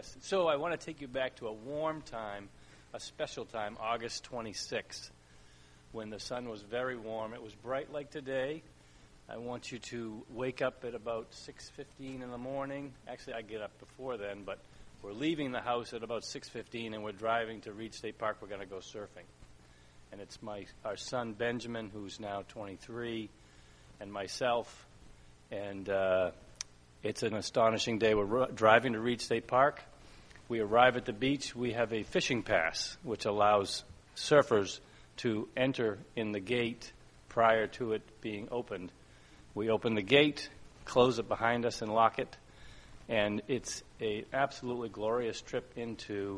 Yes. So I want to take you back to a warm time, a special time, August 26th, when the sun was very warm. It was bright like today. I want you to wake up at about 6:15 in the morning. Actually, I get up before then, but we're leaving the house at about 6:15, and we're driving to Reed State Park. We're going to go surfing. And it's our son, Benjamin, who's now 23, and myself. And it's an astonishing day. We're driving to Reed State Park. We arrive at the beach. We have a fishing pass, which allows surfers to enter in the gate prior to it being opened. We open the gate, close it behind us, and lock it. And it's an absolutely glorious trip into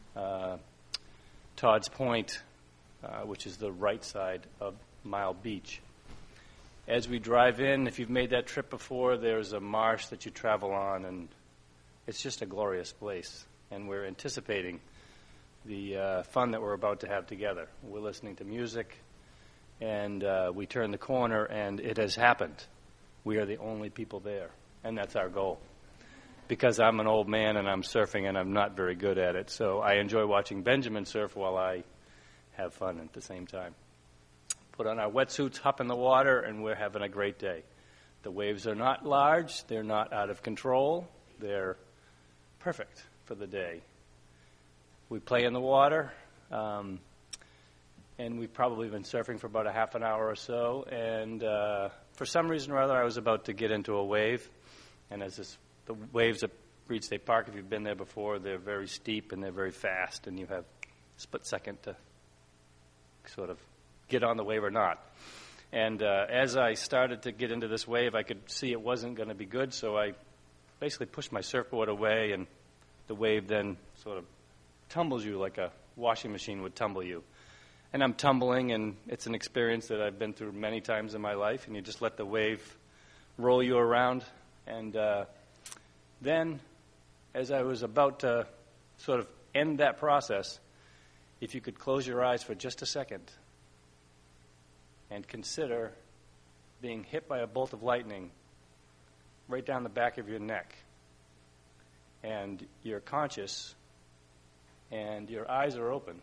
Todd's Point, which is the right side of Mile Beach. As we drive in, if you've made that trip before, there's a marsh that you travel on, and it's just a glorious place. And we're anticipating the fun that we're about to have together. We're listening to music, and we turn the corner, and it has happened. We are the only people there, and that's our goal. Because I'm an old man and I'm surfing, and I'm not very good at it, so I enjoy watching Benjamin surf while I have fun at the same time. Put on our wetsuits, hop in the water, and we're having a great day. The waves are not large. They're not out of control. They're perfect for the day. We play in the water, and we've probably been surfing for about a half an hour or so, and for some reason or other, I was about to get into a wave, and the waves at Reed State Park, if you've been there before, they're very steep and they're very fast, and you have a split second to sort of get on the wave or not. And as I started to get into this wave, I could see it wasn't going to be good, so I basically pushed my surfboard away, and the wave then sort of tumbles you like a washing machine would tumble you. And I'm tumbling, and it's an experience that I've been through many times in my life, and you just let the wave roll you around. And then, as I was about to sort of end that process, if you could close your eyes for just a second and consider being hit by a bolt of lightning right down the back of your neck, and you're conscious, and your eyes are open,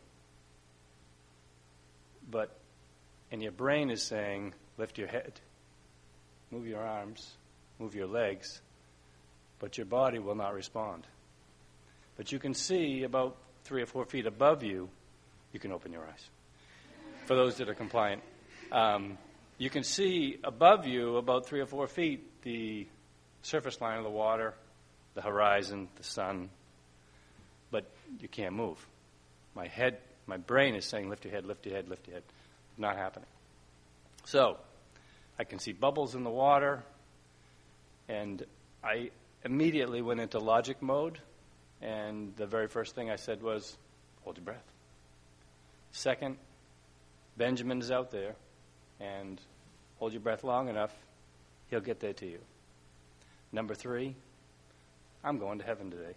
and your brain is saying, lift your head, move your arms, move your legs, but your body will not respond. But you can see about 3 or 4 feet above you, you can open your eyes. For those that are compliant, you can see above you about 3 or 4 feet the surface line of the water, the horizon, the sun, but you can't move. My brain is saying, lift your head, lift your head, lift your head. Not happening. So I can see bubbles in the water, and I immediately went into logic mode, and the very first thing I said was, hold your breath. Second, Benjamin is out there, and hold your breath long enough, he'll get there to you. Number 3, I'm going to heaven today.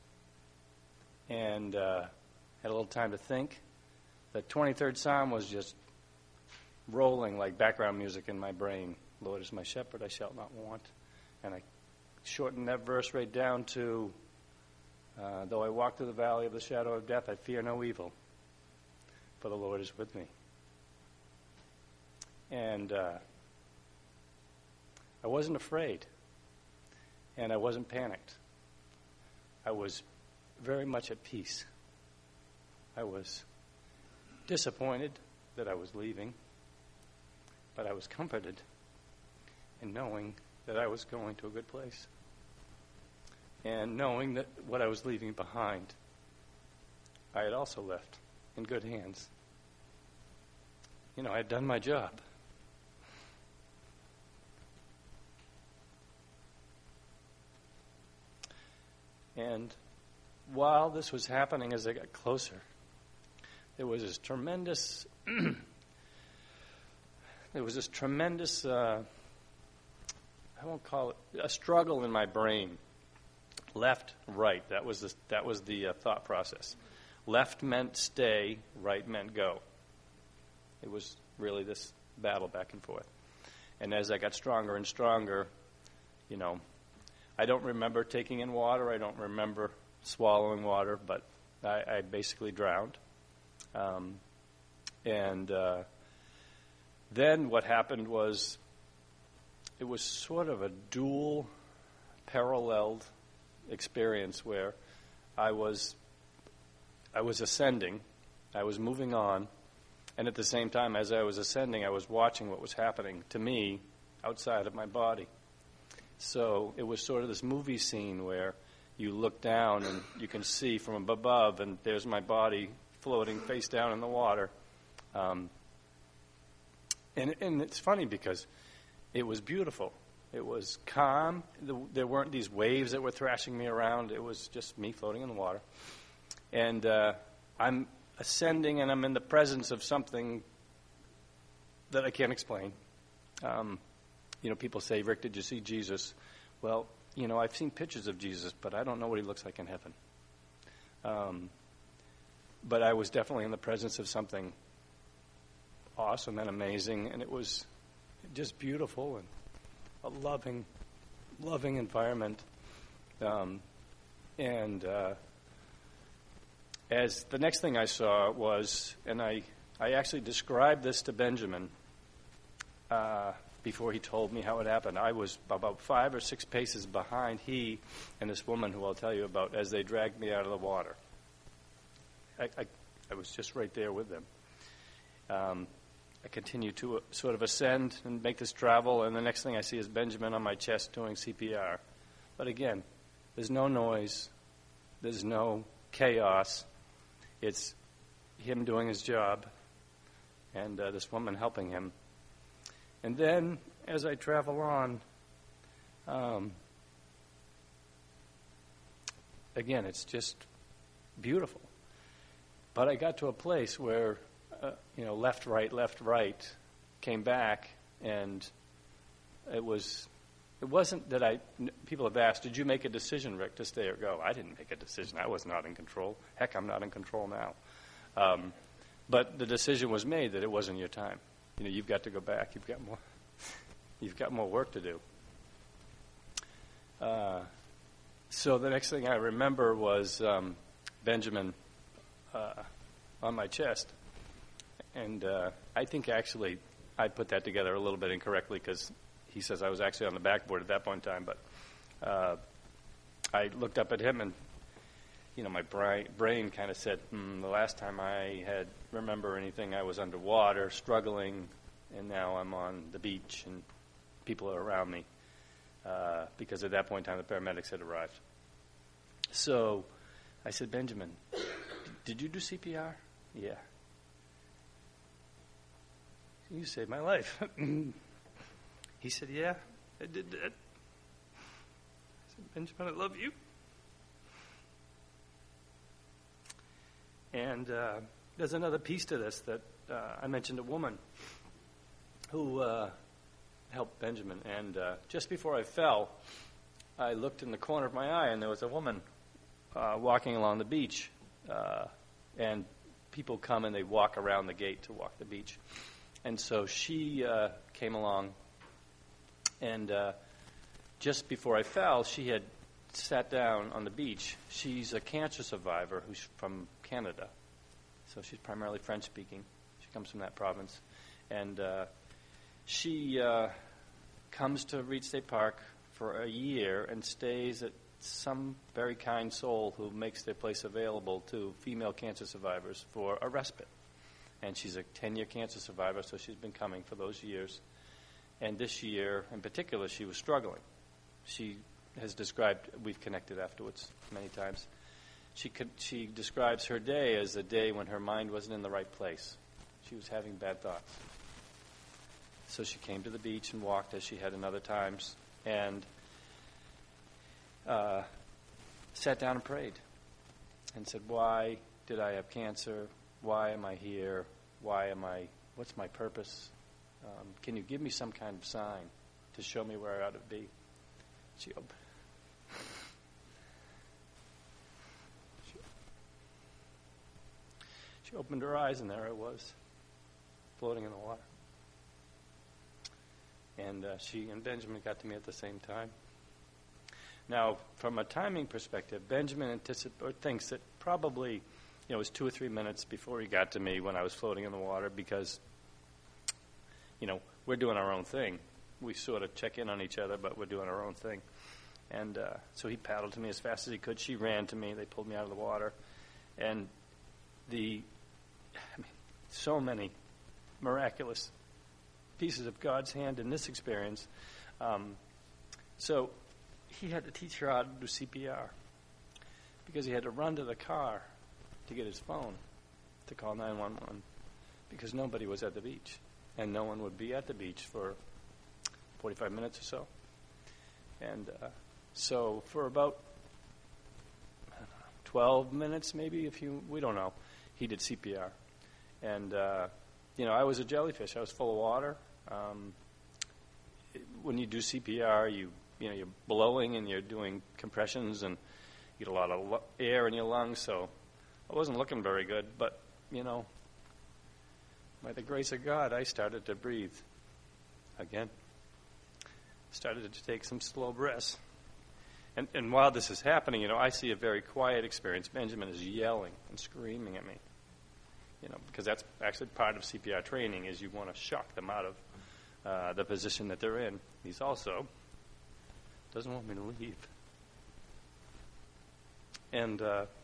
And had a little time to think. The 23rd Psalm was just rolling like background music in my brain. Lord is my shepherd, I shall not want. And I shortened that verse right down to, though I walk through the valley of the shadow of death, I fear no evil, for the Lord is with me. And I wasn't afraid, and I wasn't panicked. I was very much at peace. I was disappointed that I was leaving, but I was comforted in knowing that I was going to a good place, and knowing that what I was leaving behind, I had also left in good hands. You know, I had done my job. And while this was happening, as I got closer, there was this tremendous, I won't call it a struggle in my brain. Left, right. That was the thought process. Left meant stay, right meant go. It was really this battle back and forth. And as I got stronger and stronger, you know, I don't remember taking in water. I don't remember swallowing water, but I basically drowned. And then what happened was it was sort of a dual, paralleled experience where I was ascending, I was moving on, and at the same time, as I was ascending, I was watching what was happening to me outside of my body. So it was sort of this movie scene where you look down and you can see from above, and there's my body floating face down in the water. And it's funny because it was beautiful. It was calm. There weren't these waves that were thrashing me around. It was just me floating in the water. And I'm ascending, and I'm in the presence of something that I can't explain. People say, Rick, did you see Jesus? Well, I've seen pictures of Jesus, but I don't know what he looks like in heaven. But I was definitely in the presence of something awesome and amazing, and it was just beautiful and a loving environment. As the next thing I saw was, and I actually described this to Benjamin before he told me how it happened. I was about 5 or 6 paces behind he and this woman who I'll tell you about as they dragged me out of the water. I was just right there with them. I continued to sort of ascend and make this travel, and the next thing I see is Benjamin on my chest doing CPR. But again, there's no noise. There's no chaos. It's him doing his job and this woman helping him. And then, as I travel on, again, it's just beautiful. But I got to a place where, left, right, came back, and it wasn't that people have asked, did you make a decision, Rick, to stay or go? I didn't make a decision. I was not in control. Heck, I'm not in control now. But the decision was made that it wasn't your time. You've got to go back. You've got more work to do. So the next thing I remember was Benjamin on my chest. And I think actually I put that together a little bit incorrectly because he says I was actually on the backboard at that point in time. But I looked up at him and, my brain kind of said, the last time I had remember anything, I was underwater, struggling, and now I'm on the beach and people are around me because at that point in time the paramedics had arrived. So I said, Benjamin, did you do CPR? Yeah. You saved my life. He said, yeah, I did that. I said, Benjamin, I love you. And there's another piece to this that I mentioned a woman who helped Benjamin. And just before I fell, I looked in the corner of my eye, and there was a woman walking along the beach. And people come and they walk around the gate to walk the beach. And so she came along, and just before I fell, she had sat down on the beach. She's a cancer survivor who's from Canada, so she's primarily French-speaking. She comes from that province. And she comes to Reed State Park for a year and stays at some very kind soul who makes their place available to female cancer survivors for a respite. And she's a 10-year cancer survivor, so she's been coming for those years. And this year, in particular, she was struggling. She has described, we've connected afterwards many times, she describes her day as a day when her mind wasn't in the right place. She was having bad thoughts. So she came to the beach and walked as she had in other times, and sat down and prayed and said, why did I have cancer? Why am I here? What's my purpose? Can you give me some kind of sign to show me where I ought to be? She opened her eyes, and there I was, floating in the water. And she and Benjamin got to me at the same time. Now, from a timing perspective, Benjamin thinks that probably, it was 2 or 3 minutes before he got to me when I was floating in the water because, we're doing our own thing. We sort of check in on each other, but we're doing our own thing. And so he paddled to me as fast as he could. She ran to me. They pulled me out of the water. And so many miraculous pieces of God's hand in this experience. So he had to teach her how to do CPR because he had to run to the car to get his phone to call 911 because nobody was at the beach. And no one would be at the beach for 45 minutes or so. And so for about 12 minutes maybe, we don't know, he did CPR. And, I was a jellyfish. I was full of water. When you do CPR, you're blowing and you're doing compressions and you get a lot of air in your lungs. So I wasn't looking very good, but, by the grace of God, I started to breathe again. Started to take some slow breaths. And while this is happening, I see a very quiet experience. Benjamin is yelling and screaming at me, because that's actually part of CPR training is you want to shock them out of the position that they're in. He's also doesn't want me to leave. And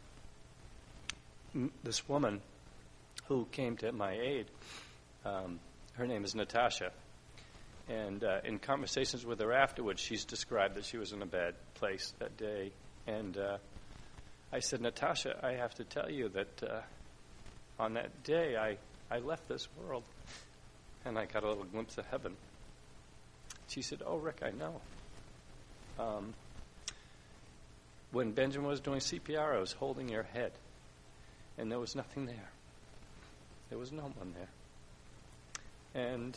this woman who came to my aid, her name is Natasha. And in conversations with her afterwards, she's described that she was in a bad place that day. And I said, Natasha, I have to tell you that on that day, I left this world, and I got a little glimpse of heaven. She said, oh, Rick, I know. When Benjamin was doing CPR, I was holding your head, and there was nothing there. There was no one there. And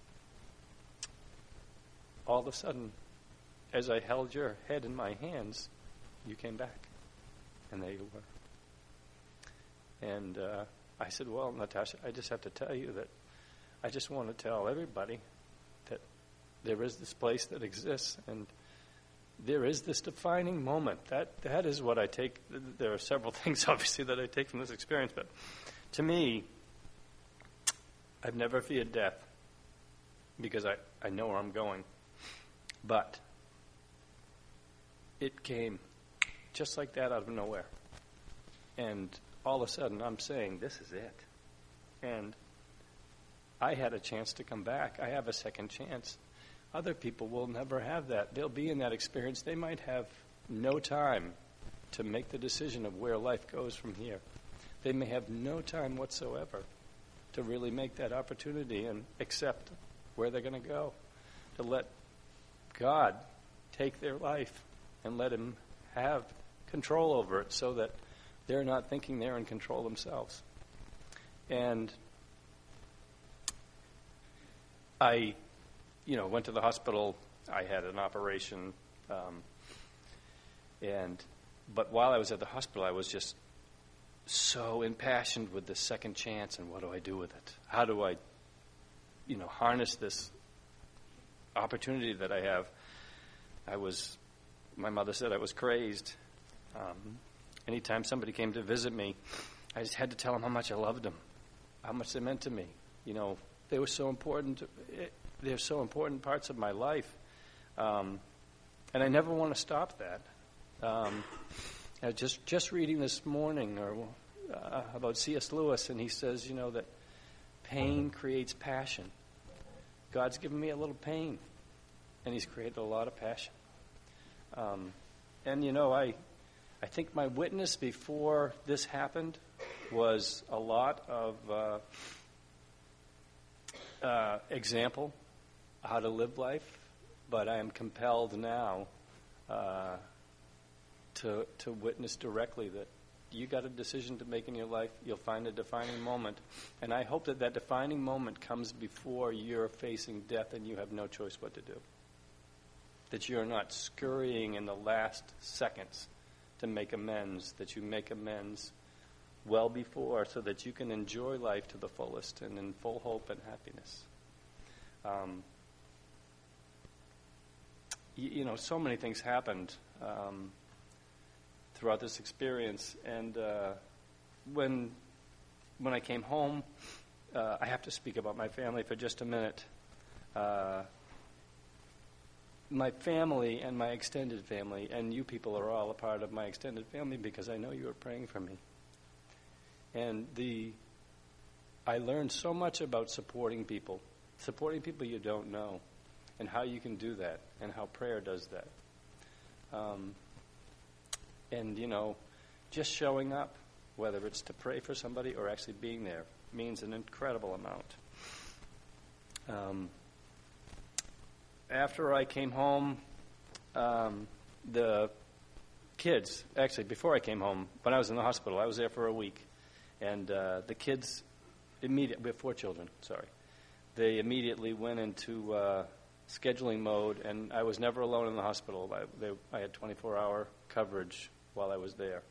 all of a sudden, as I held your head in my hands, you came back. And there you were. And I said, well, Natasha, I just have to tell you that I just want to tell everybody that there is this place that exists, and there is this defining moment. That is what I take. There are several things, obviously, that I take from this experience, but to me, I've never feared death because I know where I'm going. But it came just like that out of nowhere. And all of a sudden, I'm saying, this is it. And I had a chance to come back. I have a second chance. Other people will never have that. They'll be in that experience. They might have no time to make the decision of where life goes from here. They may have no time whatsoever to really make that opportunity and accept where they're going to go, to let God take their life and let him have control over it so that they're not thinking they're in control themselves. And I, went to the hospital. I had an operation. But while I was at the hospital, I was just so impassioned with the second chance and what do I do with it? How do I, harness this opportunity that I have? My mother said I was crazed. Anytime somebody came to visit me, I just had to tell them how much I loved them, how much they meant to me. They were so important. They're so important parts of my life. And I never want to stop that. Just reading this morning about C.S. Lewis, and he says, that pain creates passion. God's given me a little pain, and he's created a lot of passion. I think my witness before this happened was a lot of example how to live life, but I am compelled now to witness directly that you got a decision to make in your life. You'll find a defining moment, and I hope that defining moment comes before you're facing death and you have no choice what to do. That you're not scurrying in the last seconds to make amends, that you make amends well before so that you can enjoy life to the fullest and in full hope and happiness. So many things happened throughout this experience. And when I came home, I have to speak about my family for just a minute. My family and my extended family, and you people are all a part of my extended family because I know you are praying for me. And I learned so much about supporting people you don't know, and how you can do that, and how prayer does that. And, just showing up, whether it's to pray for somebody or actually being there, means an incredible amount. After I came home, the kids, actually before I came home, when I was in the hospital, I was there for a week, and the kids we have 4 children, they immediately went into scheduling mode, and I was never alone in the hospital. I had 24-hour coverage while I was there.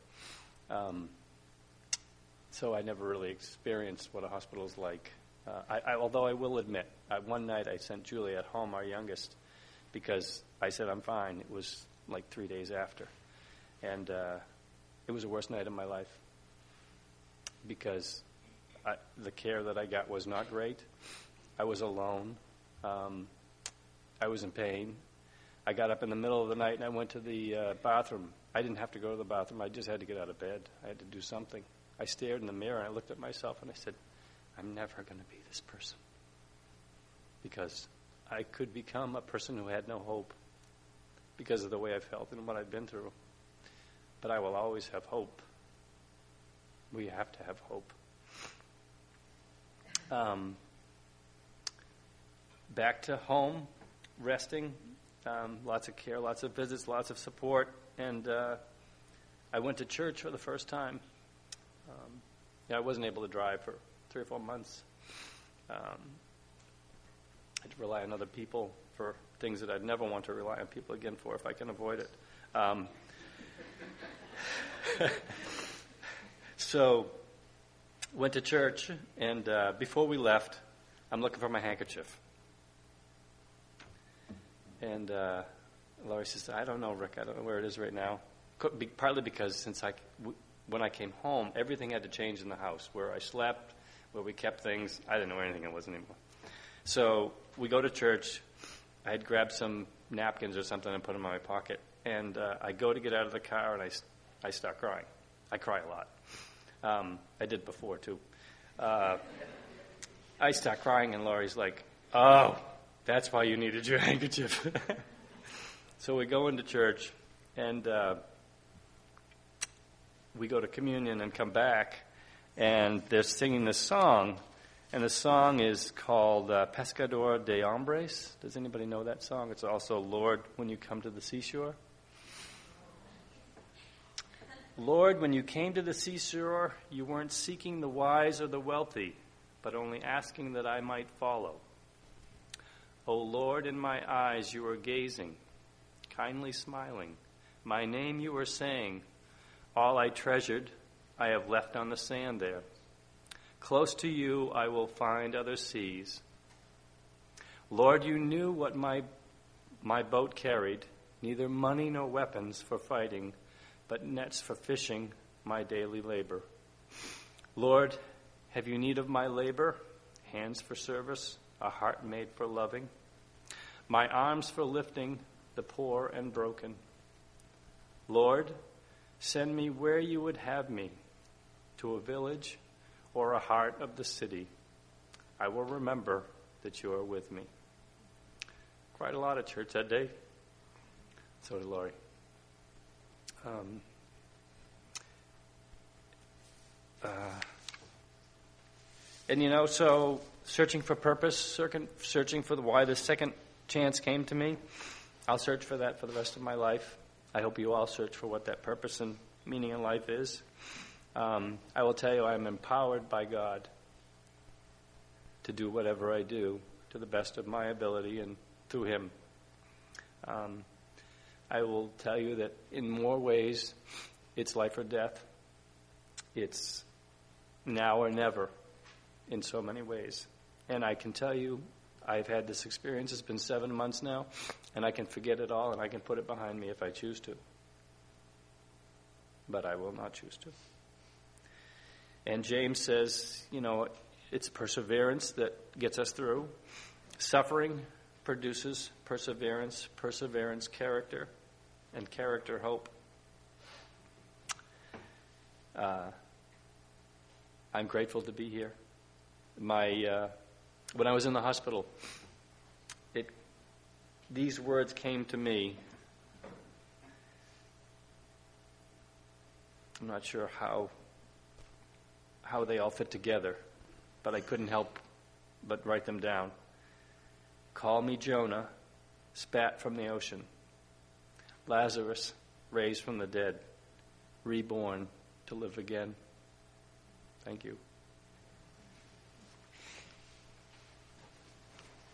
So I never really experienced what a hospital is like. Although I will admit, one night I sent Juliet home, our youngest, because I said I'm fine. It was like 3 days after. And it was the worst night of my life because the care that I got was not great. I was alone. I was in pain. I got up in the middle of the night and I went to the bathroom. I didn't have to go to the bathroom. I just had to get out of bed. I had to do something. I stared in the mirror and I looked at myself and I said, I'm never going to be this person, because I could become a person who had no hope because of the way I felt and what I'd been through. But I will always have hope. We have to have hope. Back to home, resting, lots of care, lots of visits, lots of support, and I went to church for the first time. I wasn't able to drive for 3 or 4 months. I had to rely on other people for things that I'd never want to rely on people again for if I can avoid it. So went to church, and before we left, I'm looking for my handkerchief. And Laurie says, I don't know, Rick. I don't know where it is right now. Partly because when I came home, everything had to change in the house. Where I slept, where we kept things, I didn't know where anything was anymore. So we go to church. I had grabbed some napkins or something and put them in my pocket. And I go to get out of the car, and I start crying. I cry a lot. I did before, too. I start crying, and Laurie's like, oh, that's why you needed your handkerchief. So we go into church, and we go to communion and come back, and they're singing this song, and the song is called Pescador de Hombres. Does anybody know that song? It's also Lord, When You Come to the Seashore. Lord, when you came to the seashore, you weren't seeking the wise or the wealthy, but only asking that I might follow. O Lord, in my eyes you are gazing, kindly smiling. My name you are saying, all I treasured I have left on the sand there. Close to you I will find other seas. Lord, you knew what my boat carried, neither money nor weapons for fighting, but nets for fishing, my daily labor. Lord, have you need of my labor, hands for service, a heart made for loving, my arms for lifting the poor and broken? Lord, send me where you would have me, to a village or a heart of the city. I will remember that you are with me. Quite a lot of church that day. So did Laurie. So searching for purpose, searching for why the second chance came to me, I'll search for that for the rest of my life. I hope you all search for what that purpose and meaning in life is. I will tell you, I am empowered by God to do whatever I do to the best of my ability and through Him. I will tell you that in more ways, it's life or death. It's now or never in so many ways. And I can tell you, I've had this experience. It's been 7 months now, and I can forget it all, and I can put it behind me if I choose to. but I will not choose to. And James says, it's perseverance that gets us through. Suffering produces perseverance, perseverance, character, and character, hope. I'm grateful to be here. When I was in the hospital, these words came to me. I'm not sure how they all fit together, but I couldn't help but write them down. Call me Jonah, spat from the ocean. Lazarus, raised from the dead, reborn to live again. Thank you.